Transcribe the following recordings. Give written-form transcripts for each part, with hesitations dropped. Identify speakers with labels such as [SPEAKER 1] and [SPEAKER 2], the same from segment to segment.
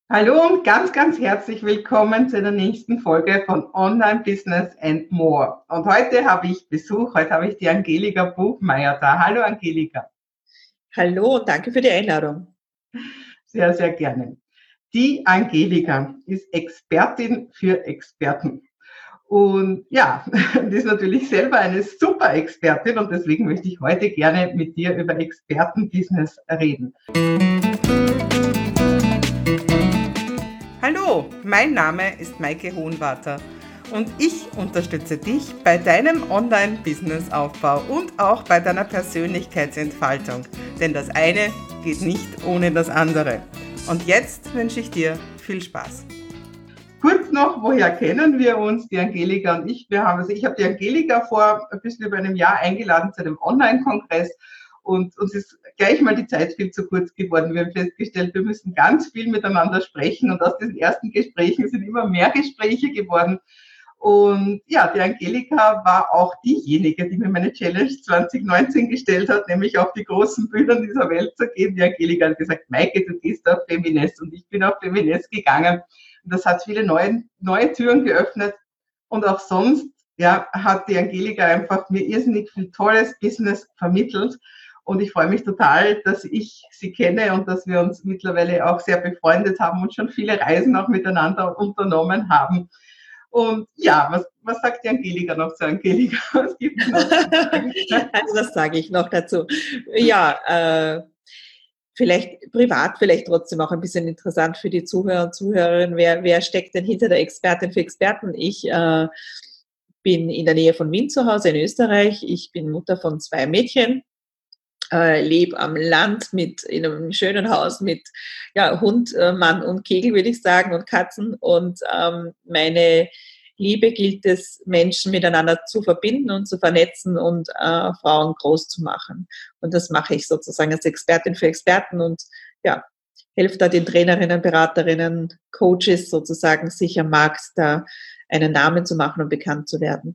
[SPEAKER 1] Hallo und ganz, ganz herzlich willkommen zu der nächsten Folge von Online Business and More. Und heute habe ich Besuch, heute habe ich die Angelika Buchmeier da. Hallo Angelika.
[SPEAKER 2] Hallo und danke für die Einladung.
[SPEAKER 1] Sehr, sehr gerne. Die Angelika ist Expertin für Experten. Und ja, die ist natürlich selber eine super Expertin und deswegen möchte ich heute gerne mit dir über Expertenbusiness reden. Hallo, mein Name ist Maike Hohenwarter und ich unterstütze dich bei deinem Online-Business-Aufbau und auch bei deiner Persönlichkeitsentfaltung, denn das eine geht nicht ohne das andere. Und jetzt wünsche ich dir viel Spaß. Kurz noch, woher kennen wir uns, die Angelika und ich? Ich habe die Angelika vor ein bisschen über einem Jahr eingeladen zu einem Online-Kongress und uns ist gleich mal die Zeit viel zu kurz geworden. Wir haben festgestellt, wir müssen ganz viel miteinander sprechen und aus diesen ersten Gesprächen sind immer mehr Gespräche geworden. Und ja, die Angelika war auch diejenige, die mir meine Challenge 2019 gestellt hat, nämlich auf die großen Bühnen dieser Welt zu gehen. Die Angelika hat gesagt, Maike, du gehst auf Feminist und ich bin auf Feminist gegangen. Und das hat viele neue Türen geöffnet. Und auch sonst ja, hat die Angelika einfach mir irrsinnig viel tolles Business vermittelt. Und ich freue mich total, dass ich sie kenne und dass wir uns mittlerweile auch sehr befreundet haben und schon viele Reisen auch miteinander unternommen haben. Und ja, was sagt die Angelika noch zu Angelika? Was gibt es noch zu sagen?
[SPEAKER 2] Also das sage ich noch dazu. Ja, vielleicht privat, vielleicht trotzdem auch ein bisschen interessant für die Zuhörer und Zuhörerinnen. Wer steckt denn hinter der Expertin für Experten? Ich bin in der Nähe von Wien zu Hause in Österreich. Ich bin Mutter von 2 Mädchen. Lebe am Land in einem schönen Haus mit Hund, Mann und Kegel, würde ich sagen, und Katzen. Und meine Liebe gilt es, Menschen miteinander zu verbinden und zu vernetzen und Frauen groß zu machen. Und das mache ich sozusagen als Expertin für Experten und ja, helfe da den Trainerinnen, Beraterinnen, Coaches sozusagen, sich am Markt da einen Namen zu machen und bekannt zu werden.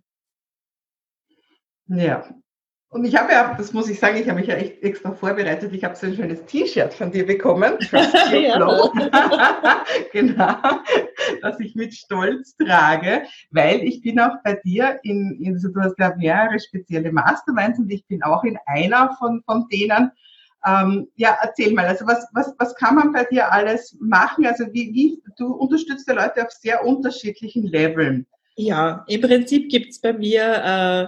[SPEAKER 1] Ja. Und ich habe ja, das muss ich sagen, ich habe mich ja echt extra vorbereitet. Ich habe so ein schönes T-Shirt von dir bekommen, Trust Your Flow. Genau, das ich mit Stolz trage, weil ich bin auch bei dir also du hast ja mehrere spezielle Masterminds und ich bin auch in einer von denen. Ja, erzähl mal, also was kann man bei dir alles machen? Also du unterstützt ja Leute auf sehr unterschiedlichen Leveln.
[SPEAKER 2] Ja, im Prinzip gibt's bei mir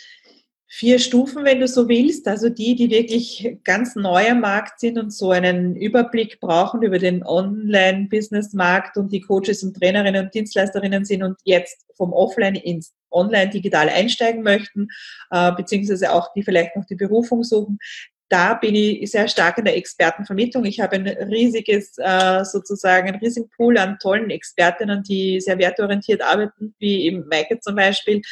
[SPEAKER 2] 4 Stufen, wenn du so willst. Also die wirklich ganz neu am Markt sind und so einen Überblick brauchen über den Online-Business-Markt und die Coaches und Trainerinnen und Dienstleisterinnen sind und jetzt vom Offline ins Online digital einsteigen möchten, beziehungsweise auch die vielleicht noch die Berufung suchen. Da bin ich sehr stark in der Expertenvermittlung. Ich habe ein riesiges, sozusagen einen riesigen Pool an tollen Expertinnen, die sehr werteorientiert arbeiten, wie eben Maike zum Beispiel,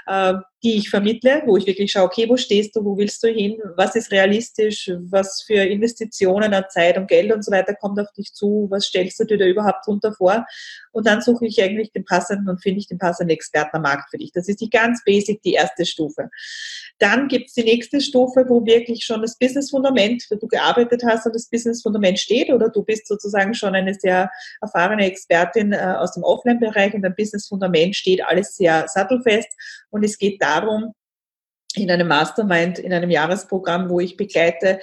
[SPEAKER 2] die ich vermittle, wo ich wirklich schaue, okay, wo stehst du, wo willst du hin, was ist realistisch, was für Investitionen an Zeit und Geld und so weiter kommt auf dich zu, was stellst du dir da überhaupt drunter vor? Und dann suche ich eigentlich den passenden und finde ich den passenden Experten am Markt für dich. Das ist die ganz basic, die erste Stufe. Dann gibt es die nächste Stufe, wo wirklich schon das Business-Fundament, wo du gearbeitet hast und das Business-Fundament steht oder du bist sozusagen schon eine sehr erfahrene Expertin aus dem Offline-Bereich und dein Business-Fundament steht alles sehr sattelfest und es geht darum, in einem Mastermind, in einem Jahresprogramm, wo ich begleite,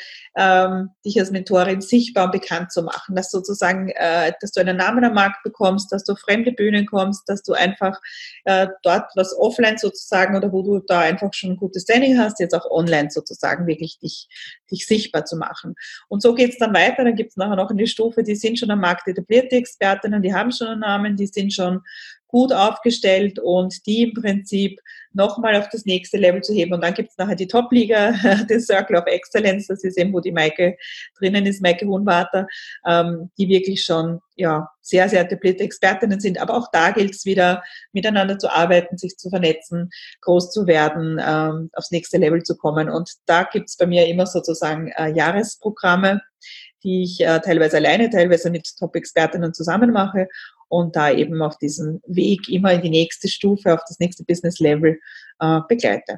[SPEAKER 2] dich als Mentorin sichtbar und bekannt zu machen, dass sozusagen, dass du einen Namen am Markt bekommst, dass du auf fremde Bühnen kommst, dass du einfach dort was offline sozusagen oder wo du da einfach schon ein gutes Standing hast, jetzt auch online sozusagen wirklich dich sichtbar zu machen. Und so geht's dann weiter, dann gibt's nachher noch eine Stufe, die sind schon am Markt etablierte Expertinnen, die haben schon einen Namen, die sind schon gut aufgestellt und die im Prinzip nochmal auf das nächste Level zu heben. Und dann gibt es nachher die Top-Liga, den Circle of Excellence, das ist eben, wo die Maike drinnen ist, Maike Hohenwarter, die wirklich schon sehr, sehr etablierte Expertinnen sind. Aber auch da gilt es wieder, miteinander zu arbeiten, sich zu vernetzen, groß zu werden, aufs nächste Level zu kommen. Und da gibt es bei mir immer sozusagen Jahresprogramme, die ich teilweise alleine, teilweise mit Top-Expertinnen zusammen mache und da eben auf diesem Weg immer in die nächste Stufe, auf das nächste Business-Level begleite.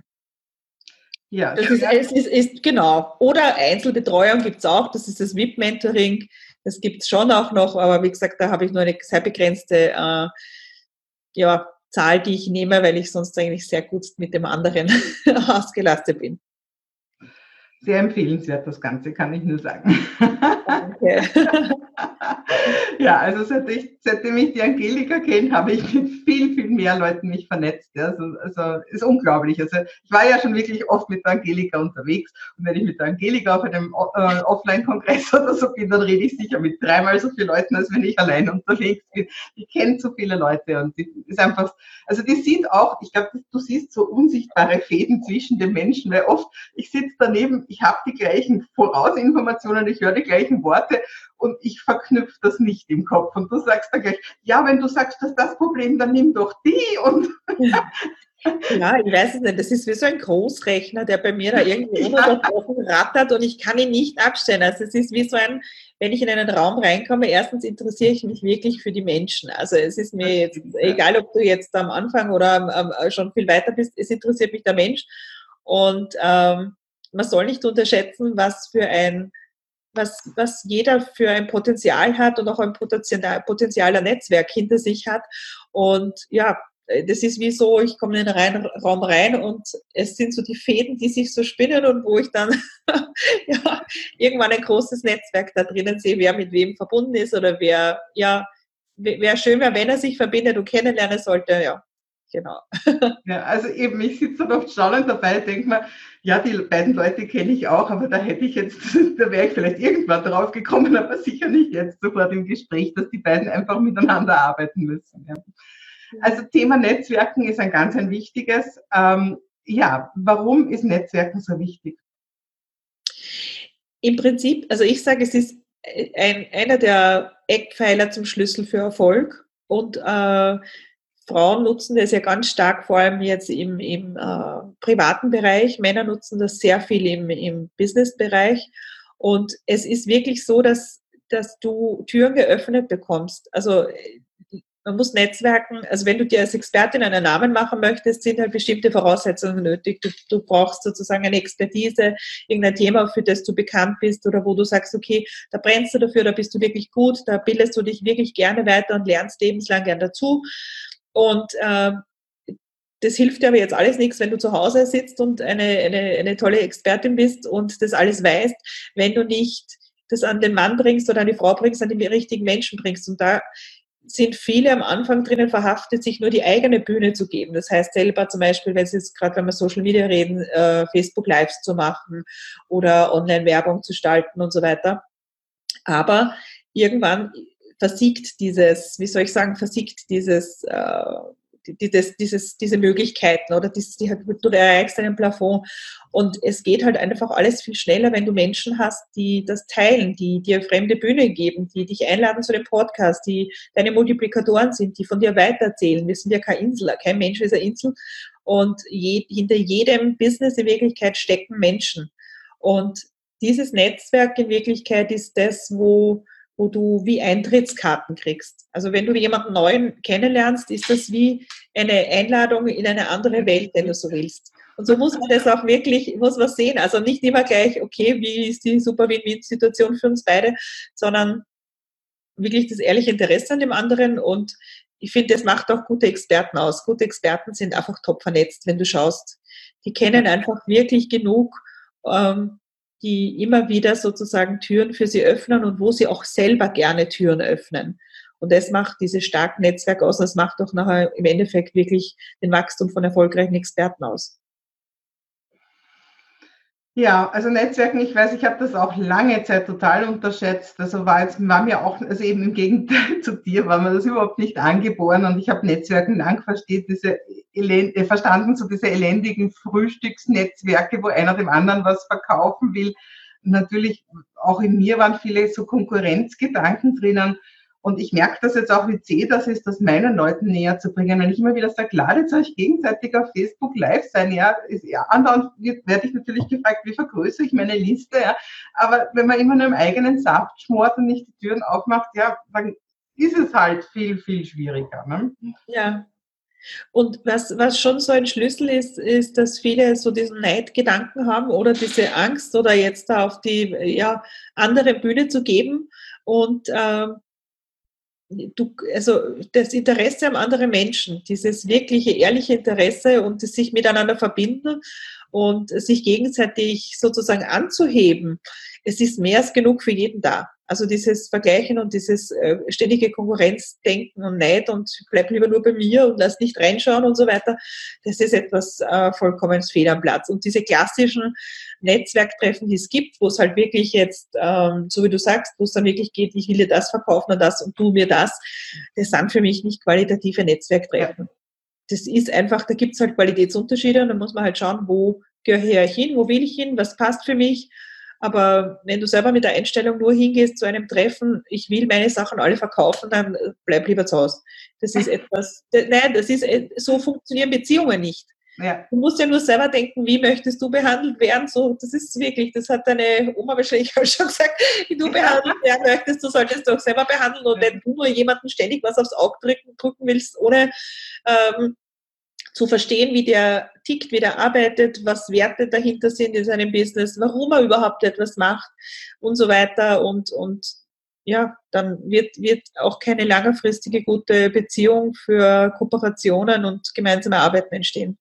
[SPEAKER 1] Ja,
[SPEAKER 2] das ist genau. Oder Einzelbetreuung gibt es auch, das ist das VIP-Mentoring. Das gibt es schon auch noch, aber wie gesagt, da habe ich nur eine sehr begrenzte Zahl, die ich nehme, weil ich sonst eigentlich sehr gut mit dem anderen ausgelastet bin.
[SPEAKER 1] Sehr empfehlenswert, das Ganze, kann ich nur sagen.
[SPEAKER 2] Danke.
[SPEAKER 1] Ja, also seitdem ich die Angelika kenne, habe ich mit viel, viel mehr Leuten mich vernetzt. Ja. Also ist unglaublich. Also ich war ja schon wirklich oft mit der Angelika unterwegs und wenn ich mit der Angelika auf einem Offline-Kongress oder so bin, dann rede ich sicher mit 3-mal so vielen Leuten, als wenn ich allein unterwegs bin. Die kennt so viele Leute und die ist einfach, also die sieht auch, ich glaube, du siehst so unsichtbare Fäden zwischen den Menschen, weil oft, ich sitze daneben, ich habe die gleichen Vorausinformationen, ich höre die gleichen Worte und ich verknüpfe das nicht im Kopf. Und du sagst dann gleich, ja, wenn du sagst, dass das Problem, dann nimm doch die. Und
[SPEAKER 2] ja, ich weiß es nicht. Das ist wie so ein Großrechner, der bei mir da irgendwie ununterbrochen rattert und ich kann ihn nicht abstellen. Also es ist wie so ein, wenn ich in einen Raum reinkomme, erstens interessiere ich mich wirklich für die Menschen. Also es ist mir jetzt egal, ob du jetzt am Anfang oder schon viel weiter bist, es interessiert mich der Mensch. Und man soll nicht unterschätzen, was jeder für ein Potenzial hat und auch ein potenzieller Netzwerk hinter sich hat. Und ja, das ist wie so, ich komme in den Raum rein und es sind so die Fäden, die sich so spinnen und wo ich dann ja, irgendwann ein großes Netzwerk da drinnen sehe, wer mit wem verbunden ist oder wer schön wäre, wenn er sich verbindet und kennenlernen sollte, ja. Genau.
[SPEAKER 1] Ja, also eben, ich sitze dann oft staunend dabei, denke mir, ja, die beiden Leute kenne ich auch, aber da hätte ich jetzt, da wäre ich vielleicht irgendwann drauf gekommen, aber sicher nicht jetzt sofort im Gespräch, dass die beiden einfach miteinander arbeiten müssen. Ja. Also Thema Netzwerken ist ein ganz ein wichtiges. Ja, warum ist Netzwerken so wichtig?
[SPEAKER 2] Im Prinzip, also ich sage, es ist einer der Eckpfeiler zum Schlüssel für Erfolg und Frauen nutzen das ja ganz stark, vor allem jetzt im privaten Bereich. Männer nutzen das sehr viel im Business-Bereich. Und es ist wirklich so, dass du Türen geöffnet bekommst. Also man muss netzwerken. Also wenn du dir als Expertin einen Namen machen möchtest, sind halt bestimmte Voraussetzungen nötig. Du brauchst sozusagen eine Expertise, irgendein Thema, für das du bekannt bist oder wo du sagst, okay, da brennst du dafür, da bist du wirklich gut, da bildest du dich wirklich gerne weiter und lernst lebenslang gern dazu. Und das hilft dir aber jetzt alles nichts, wenn du zu Hause sitzt und eine tolle Expertin bist und das alles weißt, wenn du nicht das an den Mann bringst oder an die Frau bringst, an die richtigen Menschen bringst. Und da sind viele am Anfang drinnen verhaftet, sich nur die eigene Bühne zu geben. Das heißt selber zum Beispiel, wenn wir Social Media reden, Facebook Lives zu machen oder Online-Werbung zu gestalten und so weiter. Aber irgendwann versiegt dieses, wie soll ich sagen, diese Möglichkeiten oder du erreichst einen Plafond und es geht halt einfach alles viel schneller, wenn du Menschen hast, die das teilen, die dir fremde Bühne geben, die dich einladen zu dem Podcast, die deine Multiplikatoren sind, die von dir weitererzählen. Wir sind ja keine Insel, kein Mensch ist eine Insel und hinter jedem Business in Wirklichkeit stecken Menschen und dieses Netzwerk in Wirklichkeit ist das, wo du wie Eintrittskarten kriegst. Also wenn du jemanden Neuen kennenlernst, ist das wie eine Einladung in eine andere Welt, wenn du so willst. Und so muss man das auch wirklich, muss man sehen. Also nicht immer gleich, okay, wie ist die super Win-Win-Situation für uns beide, sondern wirklich das ehrliche Interesse an dem anderen. Und ich finde, das macht auch gute Experten aus. Gute Experten sind einfach top vernetzt, wenn du schaust. Die kennen einfach wirklich genug, die immer wieder sozusagen Türen für sie öffnen und wo sie auch selber gerne Türen öffnen. Und das macht dieses starke Netzwerk aus. Das macht auch nachher im Endeffekt wirklich den Wachstum von erfolgreichen Experten aus.
[SPEAKER 1] Ja, also Netzwerken, ich weiß, ich habe das auch lange Zeit total unterschätzt. Also war mir auch, also eben im Gegenteil zu dir, war mir das überhaupt nicht angeboren und ich habe Netzwerken lang verstanden, so diese elendigen Frühstücksnetzwerke, wo einer dem anderen was verkaufen will. Und natürlich auch in mir waren viele so Konkurrenzgedanken drinnen. Und ich merke das jetzt auch, wie zäh das ist, das meinen Leuten näher zu bringen. Wenn ich immer wieder sage, ladet euch gegenseitig auf Facebook live sein, ja, andauernd werde ich natürlich gefragt, wie vergrößere ich meine Liste, ja. Aber wenn man immer nur im eigenen Saft schmort und nicht die Türen aufmacht, ja, dann ist es halt viel, viel schwieriger. Ne?
[SPEAKER 2] Ja. Und was schon so ein Schlüssel ist, dass viele so diesen Neidgedanken haben oder diese Angst oder jetzt da auf die andere Bühne zu geben. Und also das Interesse am anderen Menschen, dieses wirkliche, ehrliche Interesse und das sich miteinander verbinden und sich gegenseitig sozusagen anzuheben, es ist mehr als genug für jeden da. Also dieses Vergleichen und dieses ständige Konkurrenzdenken und Neid und bleib lieber nur bei mir und lass nicht reinschauen und so weiter, das ist etwas vollkommen fehl am Platz. Und diese klassischen Netzwerktreffen, die es gibt, wo es halt wirklich jetzt, so wie du sagst, wo es dann wirklich geht, ich will dir das verkaufen und das und du mir das sind für mich nicht qualitative Netzwerktreffen. Das ist einfach, da gibt es halt Qualitätsunterschiede und da muss man halt schauen, wo gehöre ich hin, wo will ich hin, was passt für mich. Aber wenn du selber mit der Einstellung nur hingehst zu einem Treffen, ich will meine Sachen alle verkaufen, dann bleib lieber zu Hause. Das ist etwas, nein, das ist, so funktionieren Beziehungen nicht. Ja. Du musst ja nur selber denken, wie möchtest du behandelt werden? So, das ist wirklich, das hat deine Oma wahrscheinlich auch schon gesagt, wie du behandelt werden möchtest, du solltest doch selber behandeln. Und wenn du nur jemanden ständig was aufs Auge drücken willst, ohne zu verstehen, wie der tickt, wie der arbeitet, was Werte dahinter sind in seinem Business, warum er überhaupt etwas macht und so weiter. Und ja, dann wird auch keine langfristige gute Beziehung für Kooperationen und gemeinsame Arbeiten entstehen.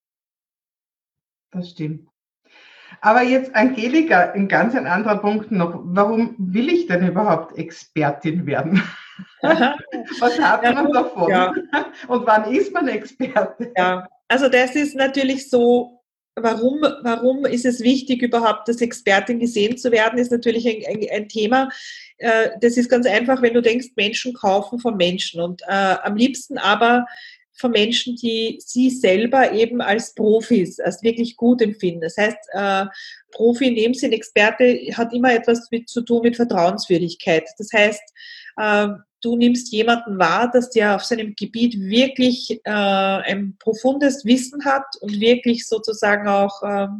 [SPEAKER 1] Das stimmt. Aber jetzt, Angelika, ein ganz anderer Punkt noch. Warum will ich denn überhaupt Expertin werden? Was hat man davon? Ja. Und wann ist man Experte?
[SPEAKER 2] Ja, also das ist natürlich so, warum ist es wichtig, überhaupt als Expertin gesehen zu werden, ist natürlich ein Thema. Das ist ganz einfach, wenn du denkst, Menschen kaufen von Menschen und am liebsten aber von Menschen, die sie selber eben als Profis, als wirklich gut empfinden. Das heißt, Profi in dem Sinn, Experte hat immer etwas zu tun mit Vertrauenswürdigkeit. Das heißt, du nimmst jemanden wahr, dass der auf seinem Gebiet wirklich ein profundes Wissen hat und wirklich sozusagen auch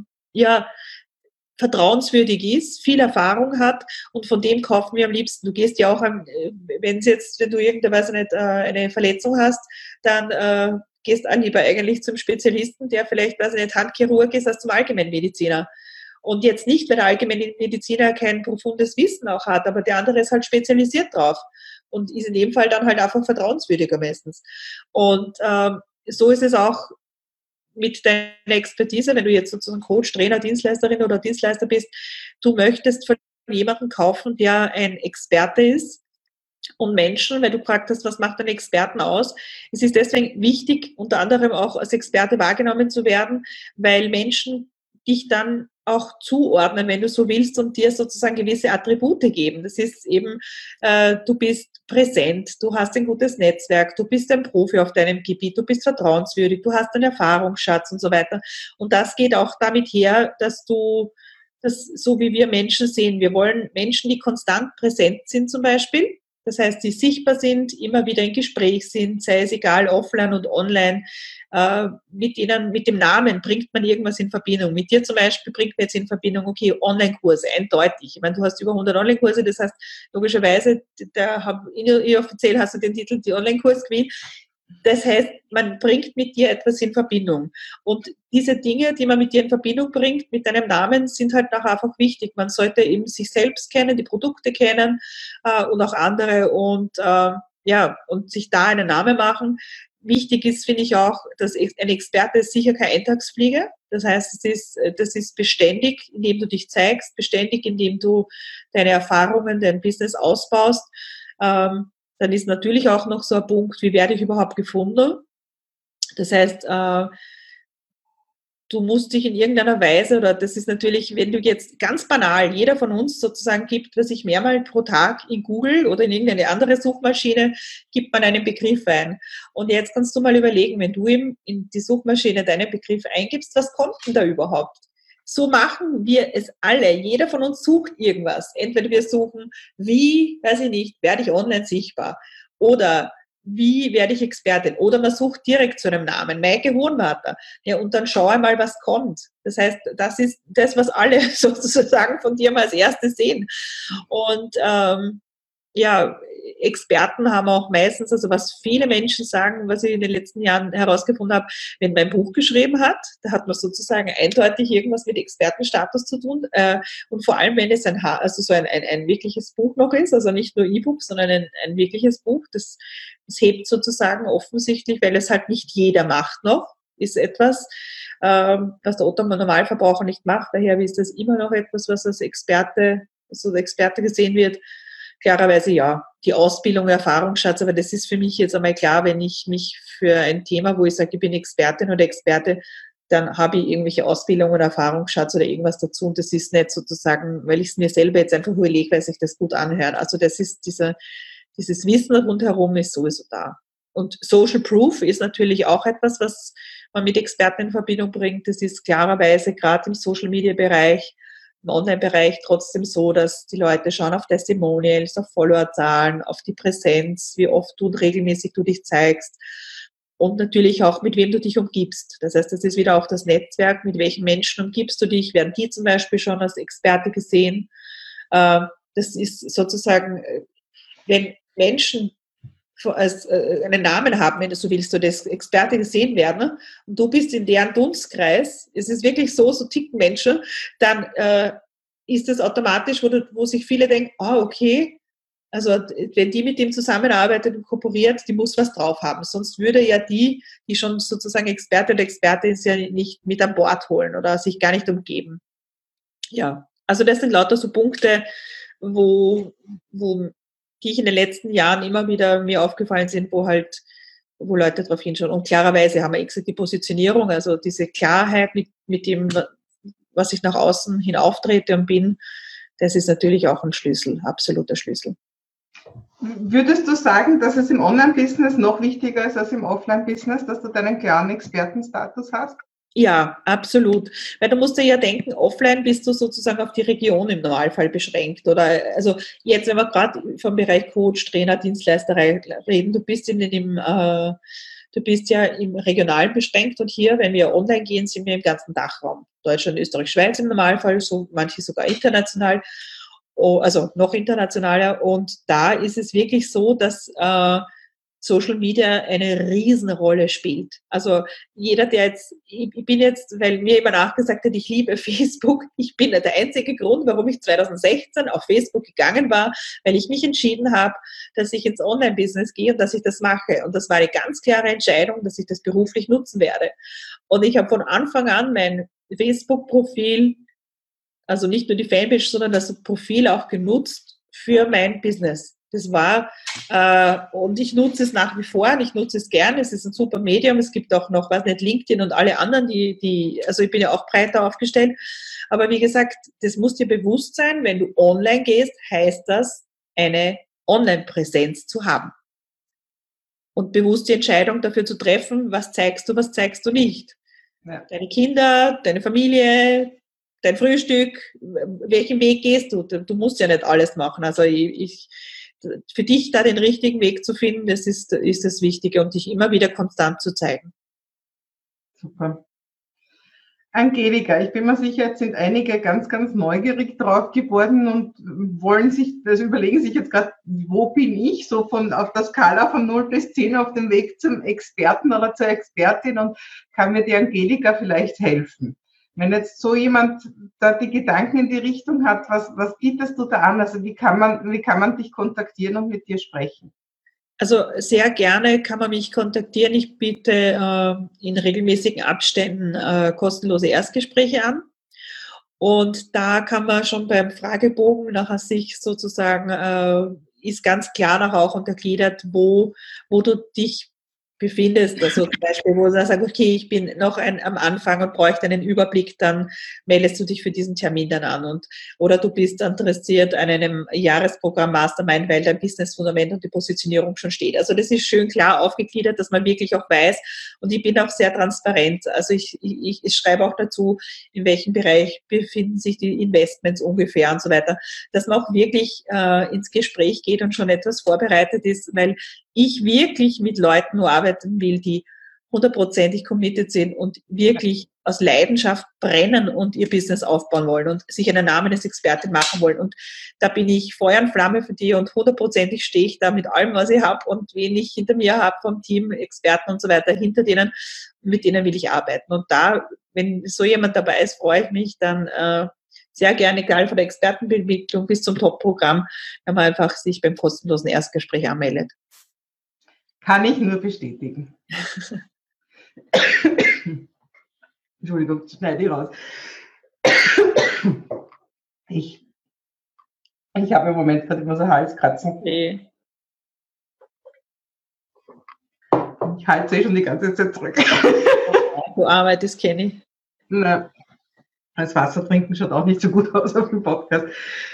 [SPEAKER 2] vertrauenswürdig ist, viel Erfahrung hat und von dem kaufen wir am liebsten. Du gehst ja auch, wenn du irgendeine nicht eine Verletzung hast, dann gehst du lieber eigentlich zum Spezialisten, der vielleicht, weiß ich nicht, Handchirurg ist, als zum Allgemeinmediziner. Und jetzt nicht, weil der Allgemeinmediziner kein profundes Wissen auch hat, aber der andere ist halt spezialisiert drauf und ist in dem Fall dann halt einfach vertrauenswürdiger meistens. Und so ist es auch mit deiner Expertise, wenn du jetzt sozusagen Coach, Trainer, Dienstleisterin oder Dienstleister bist, du möchtest von jemandem kaufen, der ein Experte ist. Und Menschen, weil du gefragt hast, was macht einen Experten aus? Es ist deswegen wichtig, unter anderem auch als Experte wahrgenommen zu werden, weil Menschen dich dann auch zuordnen, wenn du so willst, und dir sozusagen gewisse Attribute geben. Das ist eben, du bist präsent, du hast ein gutes Netzwerk, du bist ein Profi auf deinem Gebiet, du bist vertrauenswürdig, du hast einen Erfahrungsschatz und so weiter. Und das geht auch damit her, dass du das, so wie wir Menschen sehen, wir wollen Menschen, die konstant präsent sind zum Beispiel. Das heißt, die sichtbar sind, immer wieder im Gespräch sind, sei es egal, offline und online. Mit dem Namen bringt man irgendwas in Verbindung. Mit dir zum Beispiel bringt man jetzt in Verbindung, okay, Online-Kurse, eindeutig. Ich meine, du hast über 100 Online-Kurse, das heißt, logischerweise, inoffiziell hast du den Titel, die Online-Kurs-Queen. Das heißt, man bringt mit dir etwas in Verbindung. Und diese Dinge, die man mit dir in Verbindung bringt, mit deinem Namen, sind halt auch einfach wichtig. Man sollte eben sich selbst kennen, die Produkte kennen und auch andere und sich da einen Namen machen. Wichtig ist, finde ich auch, dass ein Experte ist sicher keine Eintagsfliege. Das heißt, das ist beständig, indem du dich zeigst, beständig, indem du deine Erfahrungen, dein Business ausbaust. Dann ist natürlich auch noch so ein Punkt, wie werde ich überhaupt gefunden? Das heißt, du musst dich in irgendeiner Weise, oder das ist natürlich, wenn du jetzt ganz banal, jeder von uns sozusagen gibt, was ich mehrmals pro Tag in Google oder in irgendeine andere Suchmaschine, gibt man einen Begriff ein. Und jetzt kannst du mal überlegen, wenn du in die Suchmaschine deinen Begriff eingibst, was kommt denn da überhaupt? So machen wir es alle. Jeder von uns sucht irgendwas. Entweder wir suchen, wie, weiß ich nicht, werde ich online sichtbar? Oder wie werde ich Expertin? Oder man sucht direkt zu einem Namen, Maike Hohenwarter. Ja, und dann schau einmal, was kommt. Das heißt, das ist das, was alle sozusagen von dir mal als erstes sehen. Und Experten haben auch meistens, also was viele Menschen sagen, was ich in den letzten Jahren herausgefunden habe, wenn man ein Buch geschrieben hat, da hat man sozusagen eindeutig irgendwas mit Expertenstatus zu tun. Und vor allem, wenn es also so ein wirkliches Buch noch ist, also nicht nur E-Book, sondern ein wirkliches Buch, das hebt sozusagen offensichtlich, weil es halt nicht jeder macht noch, ist etwas, was der Otto-Normalverbraucher nicht macht. Daher ist das immer noch etwas, was als Experte gesehen wird. Klarerweise ja, die Ausbildung, Erfahrungsschatz, aber das ist für mich jetzt einmal klar, wenn ich mich für ein Thema, wo ich sage, ich bin Expertin oder Experte, dann habe ich irgendwelche Ausbildung oder Erfahrungsschatz oder irgendwas dazu und das ist nicht sozusagen, weil ich es mir selber jetzt einfach überlege, weil sich das gut anhört. Also das ist dieses Wissen rundherum ist sowieso da. Und Social Proof ist natürlich auch etwas, was man mit Experten in Verbindung bringt. Das ist klarerweise gerade im Social Media Bereich, im Online-Bereich trotzdem so, dass die Leute schauen auf Testimonials, auf Followerzahlen, auf die Präsenz, wie oft und regelmäßig du dich zeigst und natürlich auch, mit wem du dich umgibst. Das heißt, das ist wieder auch das Netzwerk, mit welchen Menschen umgibst du dich, werden die zum Beispiel schon als Experte gesehen. Das ist sozusagen, wenn Menschen als einen Namen haben, wenn du so willst, oder als Experte gesehen werden und du bist in deren Dunstkreis, es ist wirklich so ticken Menschen, dann ist das automatisch, wo sich viele denken, okay, also wenn die mit dem zusammenarbeitet und kooperiert, die muss was drauf haben, sonst würde ja die schon sozusagen Experte oder Experte ist ja nicht mit an Bord holen oder sich gar nicht umgeben. Ja, also das sind lauter so Punkte, wo die ich in den letzten Jahren immer wieder mir aufgefallen sind, wo Leute drauf hinschauen. Und klarerweise haben wir die Positionierung, also diese Klarheit mit dem, was ich nach außen hin auftrete und bin, das ist natürlich auch ein Schlüssel, absoluter Schlüssel.
[SPEAKER 1] Würdest du sagen, dass es im Online-Business noch wichtiger ist als im Offline-Business, dass du deinen klaren Expertenstatus hast?
[SPEAKER 2] Ja, absolut. Weil du musst dir ja denken, offline bist du sozusagen auf die Region im Normalfall beschränkt. Oder also jetzt, wenn wir gerade vom Bereich Coach, Trainer, Dienstleisterei reden, du bist ja im Regionalen beschränkt und hier, wenn wir online gehen, sind wir im ganzen Dachraum. Deutschland, Österreich, Schweiz im Normalfall, so manche sogar international, also noch internationaler. Und da ist es wirklich so, dass Social Media eine Riesenrolle spielt. Also jeder, ich bin jetzt, weil mir immer nachgesagt hat, ich liebe Facebook, ich bin der einzige Grund, warum ich 2016 auf Facebook gegangen war, weil ich mich entschieden habe, dass ich ins Online-Business gehe und dass ich das mache. Und das war eine ganz klare Entscheidung, dass ich das beruflich nutzen werde. Und ich habe von Anfang an mein Facebook-Profil, also nicht nur die Fanpage, sondern das Profil auch genutzt für mein Business. Das war, und ich nutze es nach wie vor, und ich nutze es gerne, es ist ein super Medium, es gibt auch noch, LinkedIn und alle anderen, also ich bin ja auch breiter aufgestellt, aber wie gesagt, das muss dir bewusst sein, wenn du online gehst, heißt das, eine Online-Präsenz zu haben. Und bewusst die Entscheidung dafür zu treffen, was zeigst du nicht. Ja. Deine Kinder, deine Familie, dein Frühstück, welchen Weg gehst du? Du musst ja nicht alles machen, also für dich da den richtigen Weg zu finden, das ist das Wichtige und dich immer wieder konstant zu zeigen.
[SPEAKER 1] Super. Angelika, ich bin mir sicher, jetzt sind einige ganz, ganz neugierig drauf geworden und überlegen sich jetzt gerade, wo bin ich so auf der Skala von 0 bis 10 auf dem Weg zum Experten oder zur Expertin und kann mir die Angelika vielleicht helfen? Wenn jetzt so jemand da die Gedanken in die Richtung hat, was bietest du da an? Also wie kann man dich kontaktieren und mit dir sprechen?
[SPEAKER 2] Also sehr gerne kann man mich kontaktieren. Ich biete in regelmäßigen Abständen kostenlose Erstgespräche an. Und da kann man schon beim Fragebogen nachher sich sozusagen, ist ganz klar nachher auch untergliedert, wo du dich befindest, also zum Beispiel, wo du sagst, okay, ich bin noch am Anfang und bräuchte einen Überblick, dann meldest du dich für diesen Termin dann an oder du bist interessiert an einem Jahresprogramm Mastermind, weil dein Business-Fundament und die Positionierung schon steht. Also das ist schön klar aufgegliedert, dass man wirklich auch weiß und ich bin auch sehr transparent. Also ich schreibe auch dazu, in welchem Bereich befinden sich die Investments ungefähr und so weiter, dass man auch wirklich ins Gespräch geht und schon etwas vorbereitet ist, weil ich wirklich mit Leuten nur arbeiten will, die hundertprozentig committed sind und wirklich aus Leidenschaft brennen und ihr Business aufbauen wollen und sich einen Namen als Expertin machen wollen. Und da bin ich Feuer und Flamme für die und hundertprozentig stehe ich da mit allem, was ich habe und wen ich hinter mir habe vom Team, Experten und so weiter, hinter denen, mit denen will ich arbeiten. Und da, wenn so jemand dabei ist, freue ich mich dann sehr gerne, egal von der Expertenentwicklung bis zum Top-Programm, wenn man einfach sich beim kostenlosen Erstgespräch anmeldet.
[SPEAKER 1] Kann ich nur bestätigen. Entschuldigung, schneide ich raus. Ich habe im Moment gerade immer so Halskratzen.
[SPEAKER 2] Okay.
[SPEAKER 1] Ich halte schon die ganze Zeit zurück.
[SPEAKER 2] Du arbeitest, kenne ich.
[SPEAKER 1] Na, das Wasser trinken schaut auch nicht so gut aus auf dem Podcast.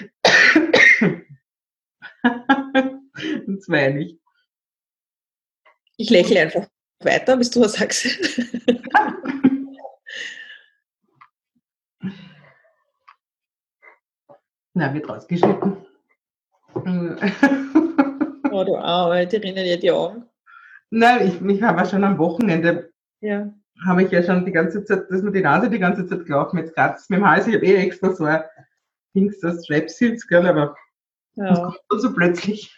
[SPEAKER 1] Und zwei nicht.
[SPEAKER 2] Ich lächle einfach weiter, bis du was sagst.
[SPEAKER 1] Na, wird rausgeschnitten.
[SPEAKER 2] Oh, du Arme, die rinnen ja die Augen.
[SPEAKER 1] Nein, ich habe schon am Wochenende, habe ich ja schon die ganze Zeit, dass mir die Nase die ganze Zeit gelaufen, jetzt kratzt es mit dem Hals, ich habe extra so ein Dings, das Strepsils, gell, aber das kommt so plötzlich.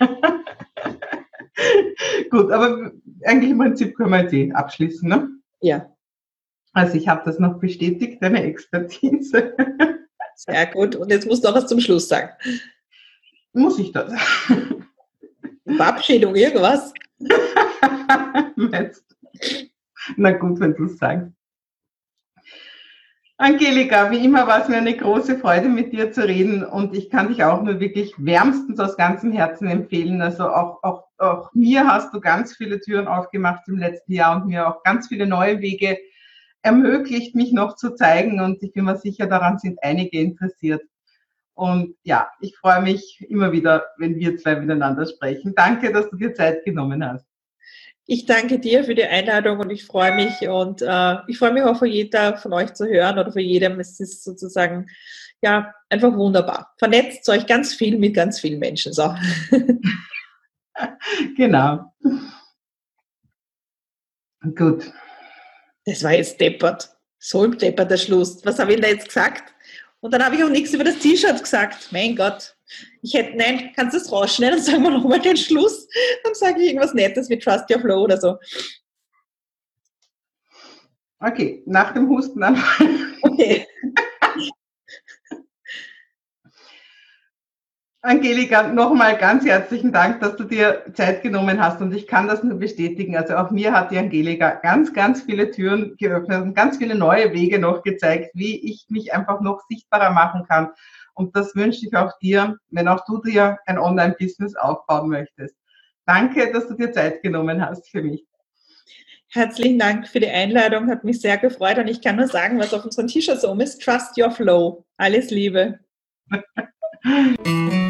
[SPEAKER 1] Gut, aber eigentlich im Prinzip können wir jetzt abschließen, ne?
[SPEAKER 2] Ja.
[SPEAKER 1] Also ich habe das noch bestätigt, deine Expertise.
[SPEAKER 2] Sehr gut. Und jetzt musst du auch was zum Schluss sagen.
[SPEAKER 1] Muss ich das?
[SPEAKER 2] Verabschiedung, irgendwas?
[SPEAKER 1] Na gut, wenn du es sagst. Angelika, wie immer war es mir eine große Freude, mit dir zu reden und ich kann dich auch nur wirklich wärmstens aus ganzem Herzen empfehlen. Also auch mir hast du ganz viele Türen aufgemacht im letzten Jahr und mir auch ganz viele neue Wege ermöglicht, mich noch zu zeigen und ich bin mir sicher, daran sind einige interessiert. Und ja, ich freue mich immer wieder, wenn wir zwei miteinander sprechen. Danke, dass du dir Zeit genommen hast.
[SPEAKER 2] Ich danke dir für die Einladung und ich freue mich und ich freue mich auch für jeder von euch zu hören oder für jedem. Es ist sozusagen ja einfach wunderbar. Vernetzt euch ganz viel mit ganz vielen Menschen. So.
[SPEAKER 1] Genau. Gut.
[SPEAKER 2] Das war jetzt deppert. So im Deppert der Schluss. Was habe ich da jetzt gesagt? Und dann habe ich auch nichts über das T-Shirt gesagt. Mein Gott. Nein, kannst du das rausschneiden und sagen wir nochmal den Schluss? Dann sage ich irgendwas Nettes wie Trust Your Flow oder so.
[SPEAKER 1] Okay, nach dem Husten dann.
[SPEAKER 2] Okay.
[SPEAKER 1] Angelika, nochmal ganz herzlichen Dank, dass du dir Zeit genommen hast und ich kann das nur bestätigen. Also auch mir hat die Angelika ganz, ganz viele Türen geöffnet und ganz viele neue Wege noch gezeigt, wie ich mich einfach noch sichtbarer machen kann. Und das wünsche ich auch dir, wenn auch du dir ein Online-Business aufbauen möchtest. Danke, dass du dir Zeit genommen hast für mich.
[SPEAKER 2] Herzlichen Dank für die Einladung, hat mich sehr gefreut und ich kann nur sagen, was auf unserem T-Shirt so ist, Trust Your Flow. Alles Liebe.